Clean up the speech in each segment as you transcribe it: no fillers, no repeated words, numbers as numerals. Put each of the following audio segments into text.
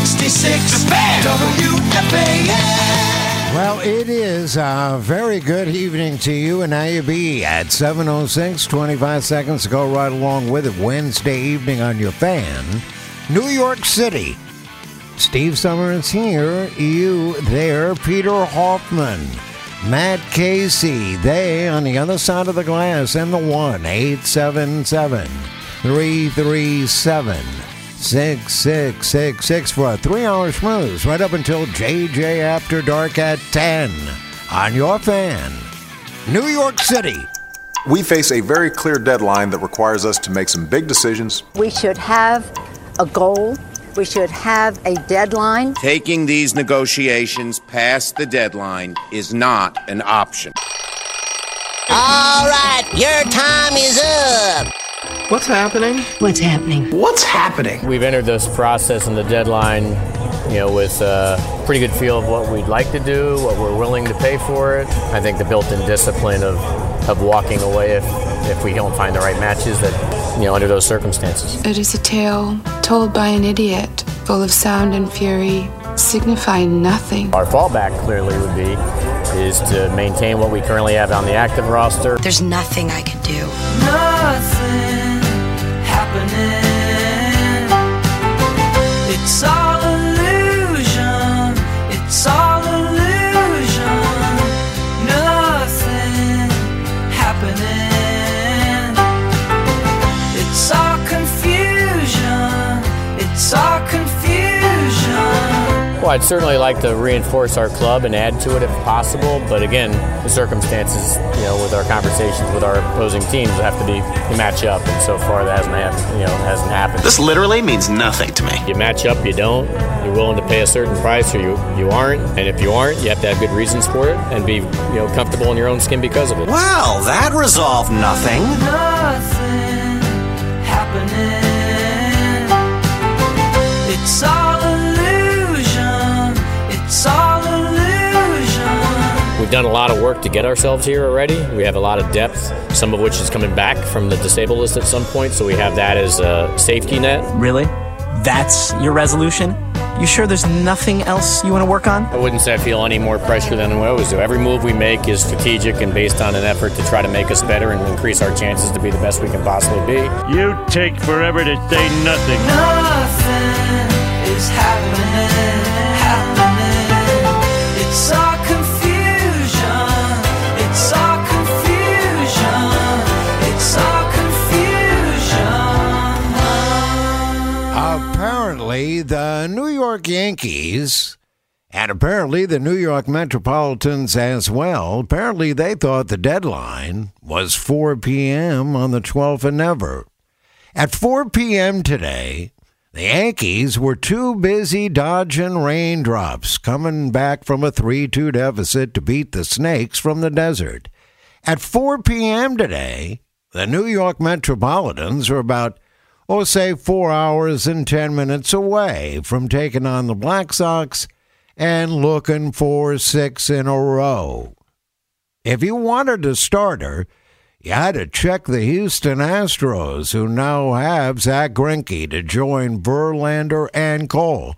66 WFAN. Well, it is a very good evening to you, and how you be at 7:06, 25 seconds to go right along with it. Wednesday evening on your fan, New York City. Steve Summers here, you there, Peter Hoffman, Matt Casey, they on the other side of the glass, and the 1-877-337-6666 for a 3-hour schmooze right up until JJ After Dark at 10 on your fan, New York City. We face a very clear deadline that requires us to make some big decisions. We should have a goal. We should have a deadline. Taking these negotiations past the deadline is not an option. All right, your time is up. What's happening? What's happening? What's happening? We've entered this process and the deadline, with a pretty good feel of what we'd like to do, what we're willing to pay for it. I think the built-in discipline of walking away if we don't find the right matches that, under those circumstances. It is a tale told by an idiot, full of sound and fury, signifying nothing. Our fallback clearly would be is to maintain what we currently have on the active roster. There's nothing I can do. Nothing happening. It's all illusion. It's all illusion. Nothing happening. It's all confusion. It's all confusion. Well, I'd certainly like to reinforce our club and add to it if possible, but again, the circumstances, with our conversations with our opposing teams have to be you match up, and so far that hasn't happened. This literally means nothing to me. You match up, you don't. You're willing to pay a certain price, or you aren't, and if you aren't, you have to have good reasons for it and be comfortable in your own skin because of it. Well, that resolved nothing. Nothing happening. It's all illusion. It's all illusion. We've done a lot of work to get ourselves here already. We have a lot of depth, some of which is coming back from the disabled list at some point, so we have that as a safety net. Really? That's your resolution? You sure there's nothing else you want to work on? I wouldn't say I feel any more pressure than we always do. Every move we make is strategic and based on an effort to try to make us better and increase our chances to be the best we can possibly be. You take forever to say nothing. Nothing is happening. It's all confusion. It's all confusion. It's all confusion. Apparently, the New York Yankees, and apparently the New York Metropolitans as well, apparently they thought the deadline was 4 p.m. on the 12th and never. At 4 p.m. today, the Yankees were too busy dodging raindrops, coming back from a 3-2 deficit to beat the Snakes from the desert. At 4 p.m. today, the New York Metropolitans are about, say 4 hours and 10 minutes away from taking on the Black Sox and looking for 6 in a row. If you wanted a starter, you had to check the Houston Astros, who now have Zach Greinke to join Verlander and Cole,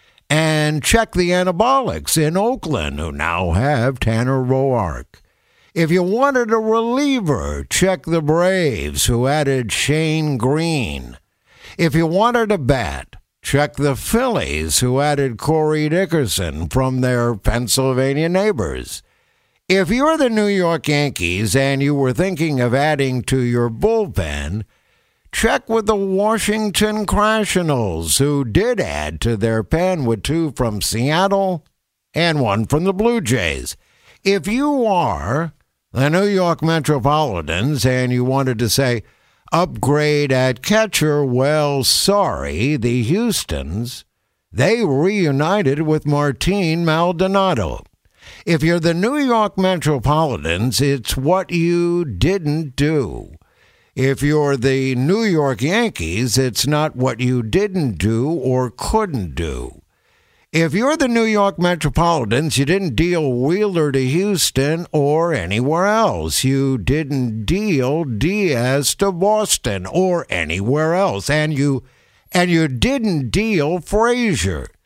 and check the Anabolics in Oakland, who now have Tanner Roark. If you wanted a reliever, check the Braves, who added Shane Green. If you wanted a bat, check the Phillies, who added Corey Dickerson from their Pennsylvania neighbors. If you're the New York Yankees and you were thinking of adding to your bullpen, check with the Washington Nationals, who did add to their pen with 2 from Seattle and 1 from the Blue Jays. If you are the New York Metropolitans and you wanted to say, upgrade at catcher, well, sorry, the Houstons, they reunited with Martin Maldonado. If you're the New York Metropolitans, it's what you didn't do. If you're the New York Yankees, it's not what you didn't do or couldn't do. If you're the New York Metropolitans, you didn't deal Wheeler to Houston or anywhere else. You didn't deal Diaz to Boston or anywhere else. And you didn't deal Frazier.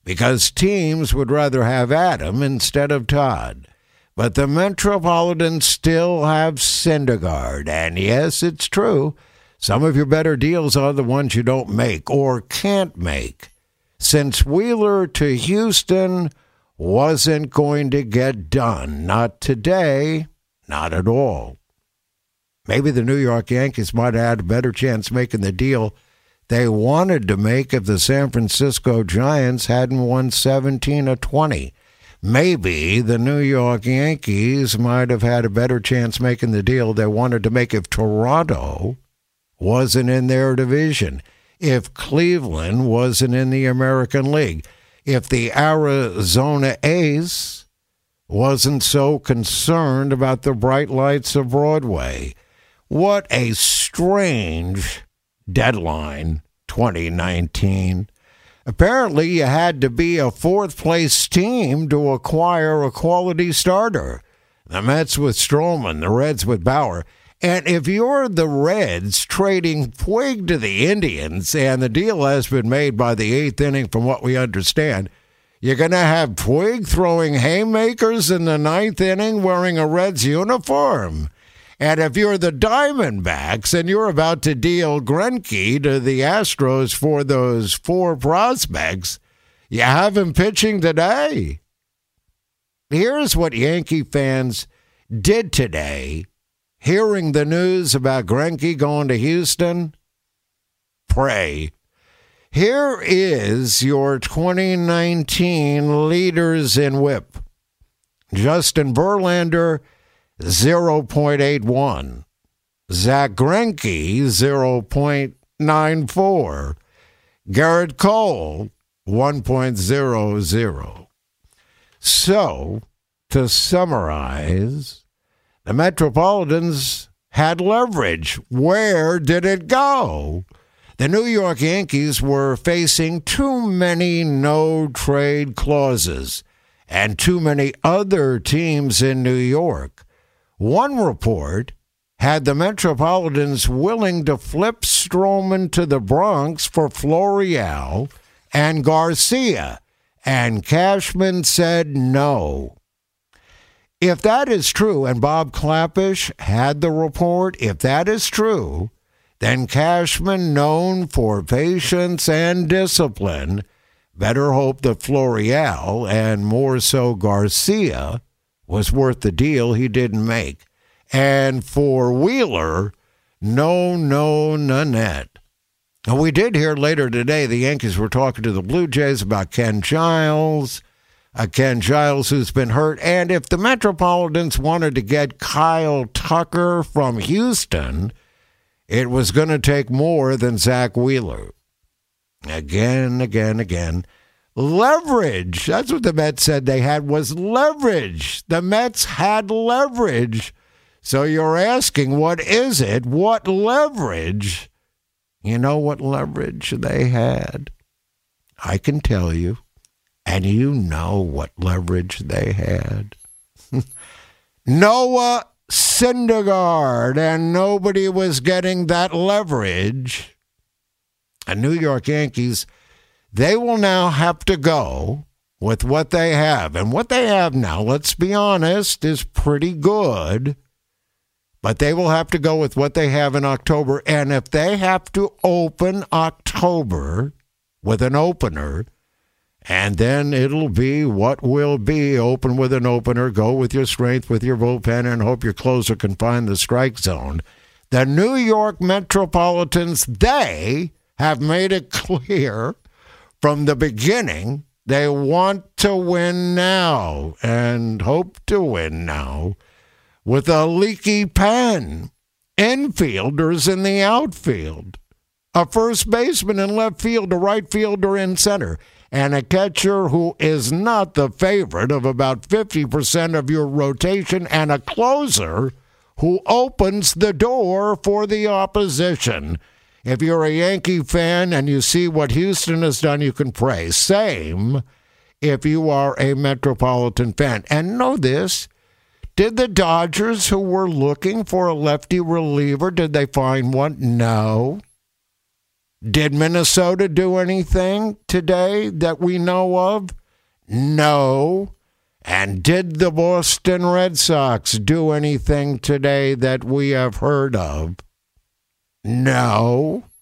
because teams would rather have Adam instead of Todd. But the Metropolitans still have Syndergaard, and yes, it's true. Some of your better deals are the ones you don't make or can't make, since Wheeler to Houston wasn't going to get done. Not today, not at all. Maybe the New York Yankees might have had a better chance making the deal they wanted to make if the San Francisco Giants hadn't won 17-20. Maybe the New York Yankees might have had a better chance making the deal they wanted to make if Toronto wasn't in their division, if Cleveland wasn't in the American League, if the Arizona A's wasn't so concerned about the bright lights of Broadway. What a strange deadline, 2019. Apparently, you had to be a fourth-place team to acquire a quality starter. The Mets with Stroman, the Reds with Bauer. And if you're the Reds trading Puig to the Indians, and the deal has been made by the eighth inning from what we understand, you're going to have Puig throwing haymakers in the ninth inning wearing a Reds uniform. And if you're the Diamondbacks and you're about to deal Greinke to the Astros for those four prospects, you have him pitching today. Here's what Yankee fans did today, hearing the news about Greinke going to Houston. Pray. Here is your 2019 leaders in WHIP. Justin Verlander, 0.81. Zach Greinke, 0.94. Garrett Cole, 1.00. So, to summarize, the Metropolitans had leverage. Where did it go? The New York Yankees were facing too many no-trade clauses and too many other teams in New York. One report had the Metropolitans willing to flip Stroman to the Bronx for Florial and Garcia, and Cashman said no. If that is true, and Bob Klapisch had the report, if that is true, then Cashman, known for patience and discipline, better hope that Florial, and more so Garcia, was worth the deal he didn't make. And for Wheeler, no, Nanette. And we did hear later today the Yankees were talking to the Blue Jays about Ken Giles. Ken Giles who's been hurt. And if the Metropolitans wanted to get Kyle Tucker from Houston, it was going to take more than Zach Wheeler. Again. Leverage. That's what the Mets said they had, was leverage. The Mets had leverage. So you're asking, what is it? What leverage? You know what leverage they had? I can tell you. And you know what leverage they had. Noah Syndergaard, and nobody was getting that leverage. And New York Yankees, they will now have to go with what they have. And what they have now, let's be honest, is pretty good. But they will have to go with what they have in October. And if they have to open October with an opener, and then it'll be what will be, open with an opener, go with your strength, with your bullpen, and hope your closer can find the strike zone. The New York Metropolitans, they have made it clear from the beginning they want to win now and hope to win now with a leaky pen, infielders in the outfield, a first baseman in left field, a right fielder in center, and a catcher who is not the favorite of about 50% of your rotation, and a closer who opens the door for the opposition. If you're a Yankee fan and you see what Houston has done, you can pray. Same if you are a Metropolitan fan. And know this, did the Dodgers, who were looking for a lefty reliever, did they find one? No. Did Minnesota do anything today that we know of? No. And did the Boston Red Sox do anything today that we have heard of? No.